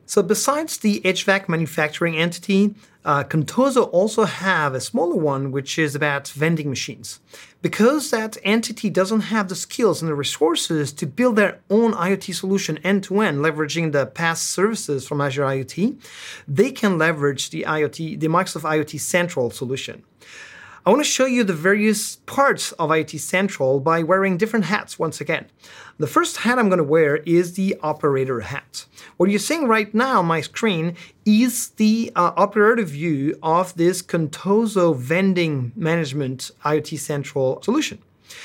So besides the HVAC manufacturing entity, Contoso also have a smaller one, which is about vending machines. Because that entity doesn't have the skills and the resources to build their own IoT solution end-to-end, leveraging the past services from Azure IoT, they can leverage the Microsoft IoT Central solution. I want to show you the various parts of IoT Central by wearing different hats once again. The first hat I'm going to wear is the operator hat. What you're seeing right now on my screen is the operator view of this Contoso vending management IoT Central solution.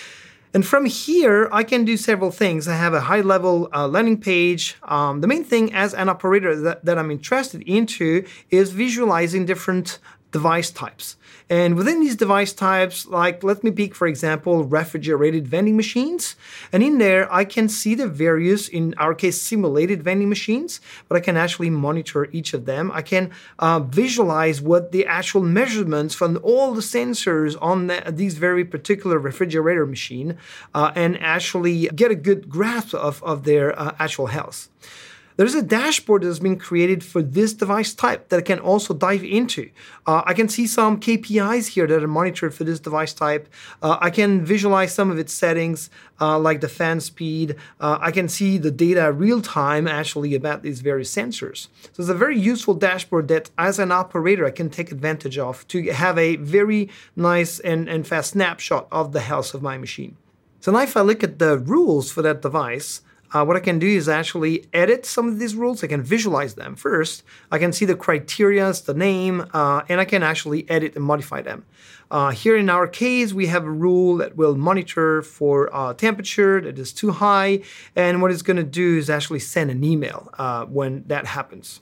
And from here, I can do several things. I have a high-level landing page. The main thing as an operator that I'm interested into is visualizing different device types. And within these device types, like let me pick, for example, refrigerated vending machines. And in there, I can see the various, in our case, simulated vending machines, but I can actually monitor each of them. I can visualize what the actual measurements from all the sensors on these very particular refrigerator machine and actually get a good grasp of their actual health. There's a dashboard that has been created for this device type that I can also dive into. I can see some KPIs here that are monitored for this device type. I can visualize some of its settings, like the fan speed. I can see the data real time actually about these various sensors. So it's a very useful dashboard that as an operator I can take advantage of to have a very nice and fast snapshot of the health of my machine. So now if I look at the rules for that device, what I can do is actually edit some of these rules. I can visualize them first. I can see the criteria, the name, and I can actually edit and modify them. Here in our case, we have a rule that will monitor for temperature that is too high. And what it's going to do is actually send an email when that happens.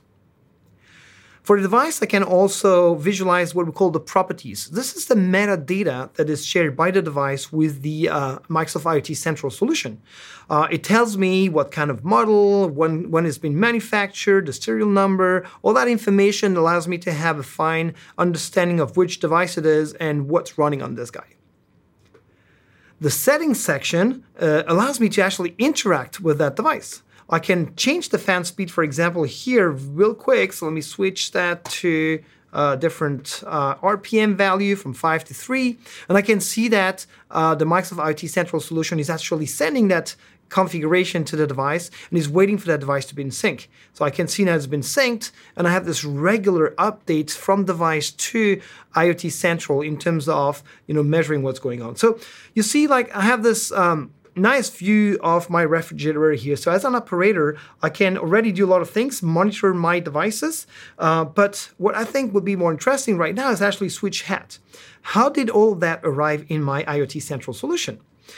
For the device, I can also visualize what we call the properties. This is the metadata that is shared by the device with the Microsoft IoT Central solution. It tells me what kind of model, when it's been manufactured, the serial number. All that information allows me to have a fine understanding of which device it is and what's running on this guy. The settings section allows me to actually interact with that device. I can change the fan speed, for example, here real quick. So let me switch that to a different RPM value from 5 to 3. And I can see that the Microsoft IoT Central solution is actually sending that configuration to the device and is waiting for that device to be in sync. So I can see now it's been synced, and I have this regular updates from device to IoT Central in terms of measuring what's going on. So you see, like I have this nice view of my refrigerator here. So as an operator, I can already do a lot of things, monitor my devices. But what I think would be more interesting right now is actually switch hat. How did all of that arrive in my IoT Central solution?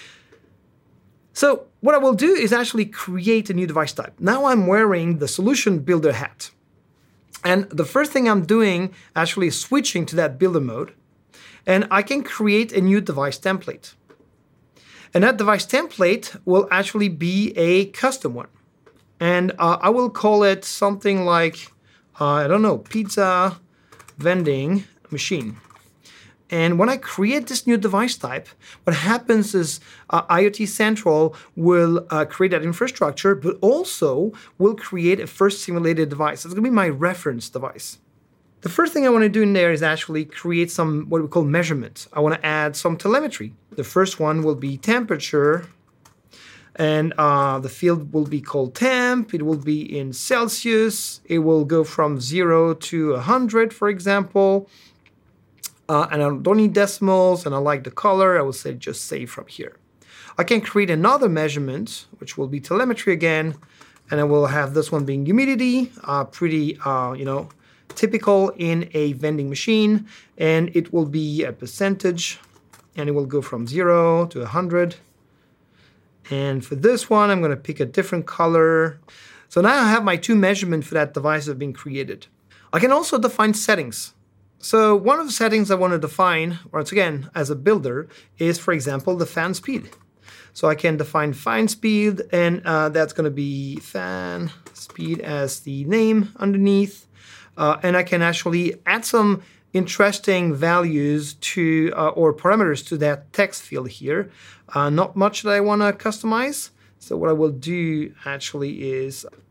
So what I will do is actually create a new device type. Now I'm wearing the solution builder hat. And the first thing I'm doing actually is switching to that builder mode. And I can create a new device template. And that device template will actually be a custom one. And I will call it something like, pizza vending machine. And when I create this new device type, what happens is IoT Central will create that infrastructure, but also will create a first simulated device. It's going to be my reference device. The first thing I want to do in there is actually create some what we call measurements. I want to add some telemetry. The first one will be temperature, and the field will be called temp. It will be in Celsius. It will go from 0 to 100, for example. And I don't need decimals, and I like the color. I will say just save from here. I can create another measurement, which will be telemetry again, and I will have this one being humidity, pretty, typical in a vending machine, and it will be a percentage, and it will go from 0 to 100. And for this one, I'm going to pick a different color. So now I have my two measurements for that device that have been created. I can also define settings. So one of the settings I want to define, once again, as a builder, is, for example, the fan speed. So I can define fan speed, and that's going to be fan speed as the name underneath. And I can actually add some interesting values to or parameters to that text field here. Not much that I want to customize. So what I will do actually is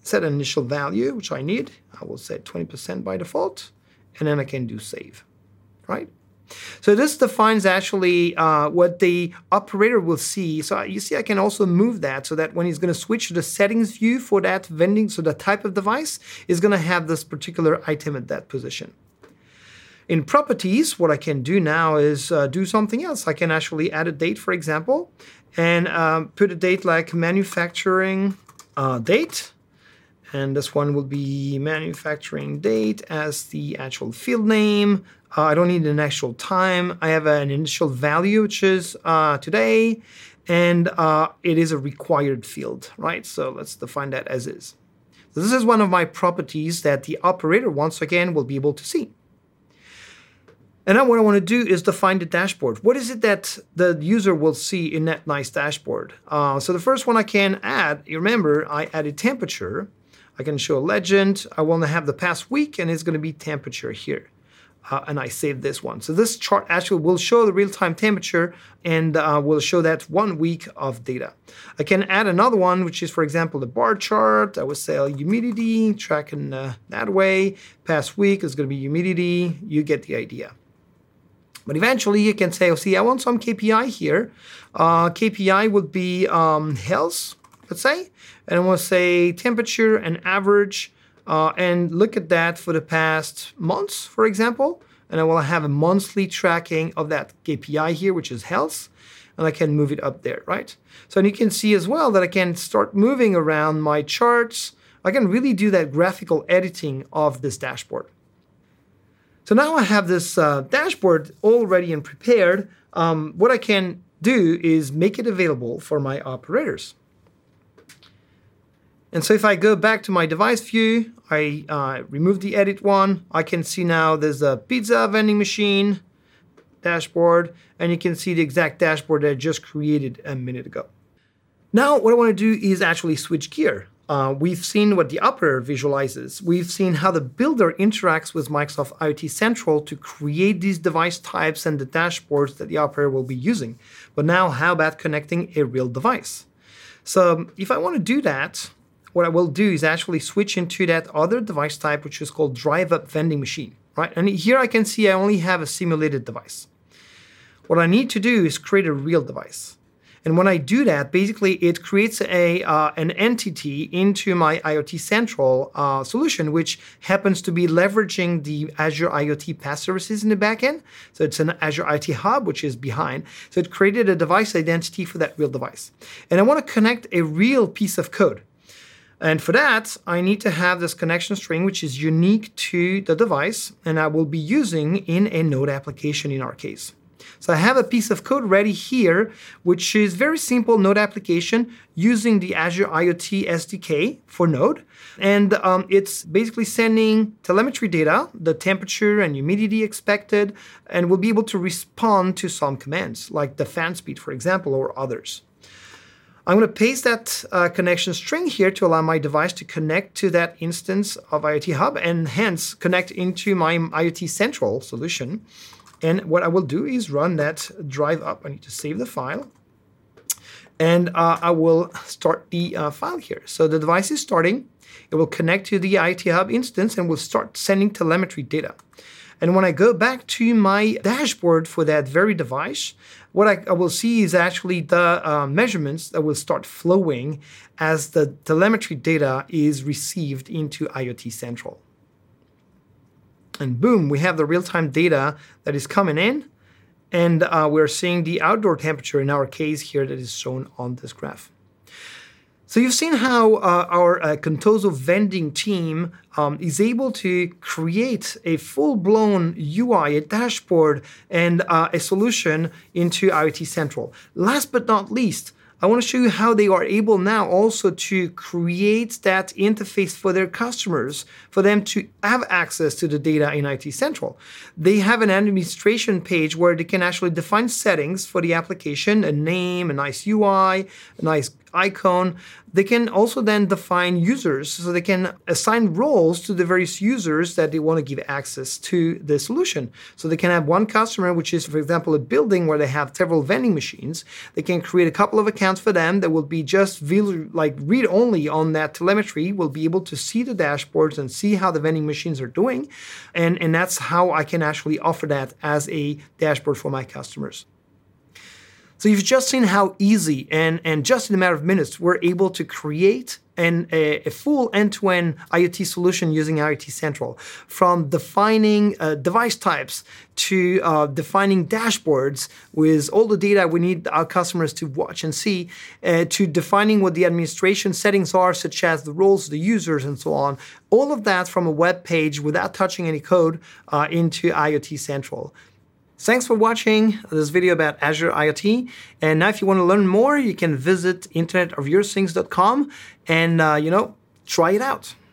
set an initial value, which I need. I will set 20% by default, and then I can do save, right? So this defines actually what the operator will see. So you see I can also move that so that when he's going to switch to the settings view for that vending, so the type of device is going to have this particular item at that position. In properties, what I can do now is do something else. I can actually add a date, for example, and put a date like manufacturing date. And this one will be manufacturing date as the actual field name. I don't need an actual time. I have an initial value, which is today, and it is a required field, right? So let's define that as is. So this is one of my properties that the operator, once again, will be able to see. And now what I want to do is define the dashboard. What is it that the user will see in that nice dashboard? So the first one I can add, you remember, I added temperature. I can show a legend. I want to have the past week, and it's going to be temperature here. And I saved this one. So this chart actually will show the real-time temperature and will show that 1 week of data. I can add another one, which is, for example, the bar chart. I would say humidity, tracking that way. Past week is going to be humidity. You get the idea. But eventually you can say, oh, see, I want some KPI here. KPI would be health, let's say. And I want to say temperature and average. And look at that for the past months, for example. And I will have a monthly tracking of that KPI here, which is health. And I can move it up there, right? So you can see as well that I can start moving around my charts. I can really do that graphical editing of this dashboard. So now I have this dashboard all ready and prepared. What I can do is make it available for my operators. And so if I go back to my device view, I remove the edit one. I can see now there's a pizza vending machine dashboard, and you can see the exact dashboard that I just created a minute ago. Now what I want to do is actually switch gear. We've seen what the operator visualizes. We've seen how the builder interacts with Microsoft IoT Central to create these device types and the dashboards that the operator will be using. But now how about connecting a real device? So if I want to do that, what I will do is actually switch into that other device type, which is called drive-up vending machine, right? And here I can see I only have a simulated device. What I need to do is create a real device. And when I do that, basically it creates an entity into my IoT Central solution, which happens to be leveraging the Azure IoT PaaS services in the backend. So it's an Azure IoT Hub, which is behind. So it created a device identity for that real device. And I want to connect a real piece of code. And for that, I need to have this connection string, which is unique to the device, and I will be using in a Node application in our case. So I have a piece of code ready here, which is very simple Node application using the Azure IoT SDK for Node. And it's basically sending telemetry data, the temperature and humidity expected, and will be able to respond to some commands, like the fan speed, for example, or others. I'm going to paste that connection string here to allow my device to connect to that instance of IoT Hub and hence connect into my IoT Central solution. And what I will do is run that drive up. I need to save the file. And I will start the file here. So the device is starting. It will connect to the IoT Hub instance and will start sending telemetry data. And when I go back to my dashboard for that very device, what I will see is actually the measurements that will start flowing as the telemetry data is received into IoT Central. And boom, we have the real-time data that is coming in, and we're seeing the outdoor temperature in our case here that is shown on this graph. So you've seen how our Contoso vending team is able to create a full-blown UI, a dashboard, and a solution into IoT Central. Last but not least, I want to show you how they are able now also to create that interface for their customers, for them to have access to the data in IoT Central. They have an administration page where they can actually define settings for the application, a name, a nice UI, a nice icon. They can also then define users, so they can assign roles to the various users that they want to give access to the solution. So they can have one customer, which is, for example, a building where they have several vending machines. They can create a couple of accounts for them that will be just read only on that telemetry, will be able to see the dashboards and see how the vending machines are doing. And that's how I can actually offer that as a dashboard for my customers. So you've just seen how easy and just in a matter of minutes, we're able to create a full end-to-end IoT solution using IoT Central, from defining device types to defining dashboards with all the data we need our customers to watch and see, to defining what the administration settings are, such as the roles, the users, and so on. All of that from a web page without touching any code into IoT Central. Thanks for watching this video about Azure IoT. And now if you want to learn more, you can visit internetofyourthings.com and, try it out.